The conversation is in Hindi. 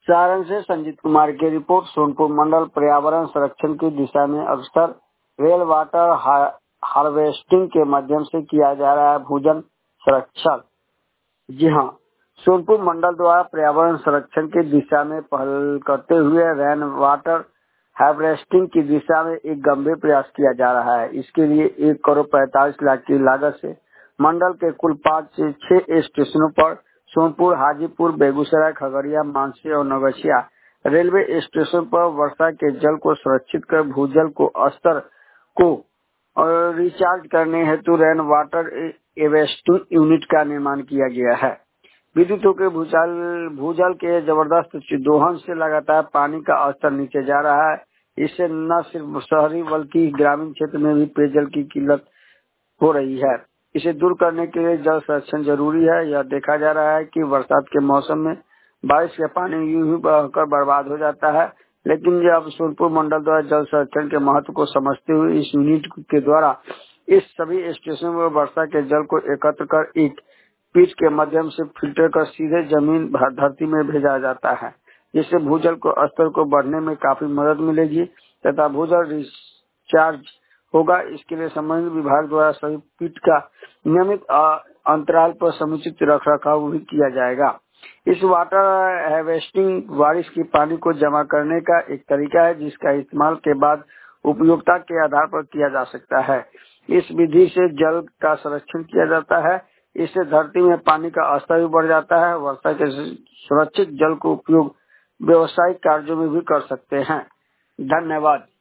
सारण से संजीत कुमार की रिपोर्ट। सोनपुर मंडल पर्यावरण संरक्षण की दिशा में अक्सर रेल वाटर हार्वेस्टिंग के माध्यम से किया जा रहा है भूजल संरक्षण। जी हाँ, सोनपुर मंडल द्वारा पर्यावरण संरक्षण की दिशा में पहल करते हुए रेन वाटर हार्वेस्टिंग की दिशा में एक गंभीर प्रयास किया जा रहा है। इसके लिए 1,45,00,000 की लागत से मंडल के कुल 5 से 6 स्टेशनों पर सोनपुर, हाजीपुर, बेगूसराय, खगड़िया, मानसी और नवगछिया रेलवे स्टेशन पर वर्षा के जल को सुरक्षित कर भूजल को स्तर को रिचार्ज करने हेतु रेन वाटर हार्वेस्टिंग यूनिट का निर्माण किया गया है। विद्युतों के भूजल के जबरदस्त दोहन से लगातार पानी का स्तर नीचे जा रहा है। इससे न सिर्फ शहरी बल्कि ग्रामीण क्षेत्र में भी पेयजल की किल्लत हो रही है। इसे दूर करने के लिए जल संरक्षण जरूरी है। यह देखा जा रहा है कि बरसात के मौसम में बारिश का पानी यूं ही बहकर बर्बाद हो जाता है, लेकिन जब सोनपुर मंडल द्वारा जल संरक्षण के महत्व को समझते हुए इस यूनिट के द्वारा इस सभी स्टेशनों में वर्षा के जल को एकत्र कर एक पिच के माध्यम से फिल्टर कर सीधे जमीन धरती में भेजा जाता है, जिससे भूजल को स्तर को बढ़ने में काफी मदद मिलेगी तथा भूजल रिचार्ज होगा। इसके लिए संबंधित विभाग द्वारा सभी पिट का नियमित अंतराल पर समुचित रखरखाव भी किया जाएगा। इस वाटर हार्वेस्टिंग बारिश की पानी को जमा करने का एक तरीका है, जिसका इस्तेमाल के बाद उपयोगिता के आधार पर किया जा सकता है। इस विधि से जल का संरक्षण किया जाता है। इससे धरती में पानी का स्तर भी बढ़ जाता है। वर्षा के सुरक्षित जल को उपयोग व्यावसायिक कार्यों में भी कर सकते हैं। धन्यवाद।